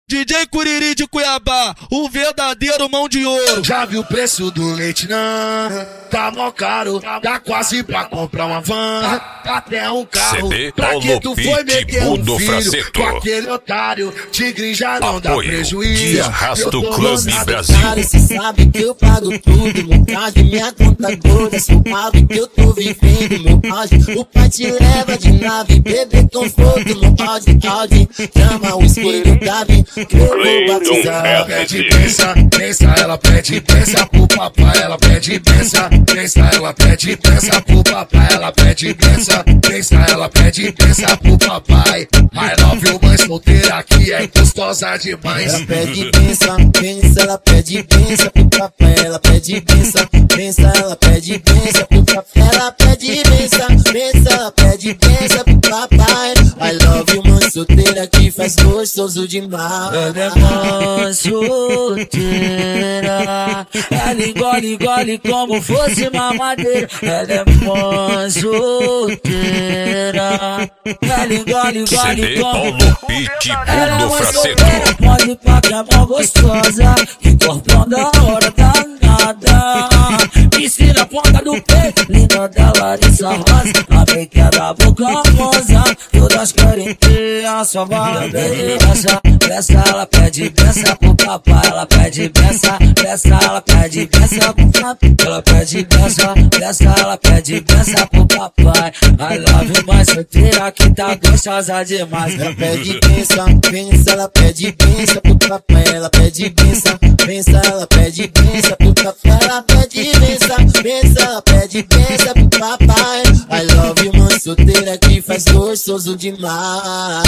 DJ Curiri de Cuiabá, o verdadeiro mão de ouro. Já viu o preço do leite não? Tá mó caro, dá quase pra comprar uma van, até um carro. CD Pra que tu foi meter um Pitbull filho Fraceto. com aquele otário? Tigre já não dá Apoio prejuízo. de Arrasto Clube Brasil. Brasil. Cê sabe que eu pago tudo, montagem, minha conta toda. Suave que eu tô vivendo, meu áudio. O pai te leva de nave, bebê conforto no áudio. Chama o espelho, Davi, que eu vou batizar. Ela pede pensa, ela pede pensa pro papai, ela pede pensa, ela pede pensa pro papai, ela pede pensa, ela pede pensa pro papai. I love you, mãe solteira que é gostosa demais. Ela pede pensa, ela pede pensa pro papai, ela pede pensa, ela pede pensa pro papai, ela pede pensa, ela pede pensa pro papai. I love you, mãe solteira que faz gostoso demais. Ela é mãe solteira, ela engole como fosse mamadeira. Ela é mãe solteira, ela engole CD como Pitbull Fraceto. pode pra que é mó gostosa, que corpão da hora danada. Piscina na ponta do peito, linda da Larissa Rosa, a pequena boca rosa, todas querem ter a sua bala. Peça, ela pede peça pro papai, ela pede peça, ela pede peça pro papai, ela pede peça, ela pede peça pro papai. I love you, mais solteira que tá gostosa demais. Ela pede pensa, ela pede pensa pro papai, ela pede pensa, ela pede pensa pro papai, ela pede pensa, ela pede pensa pro papai. I love you, mãe solteira que faz gostoso demais.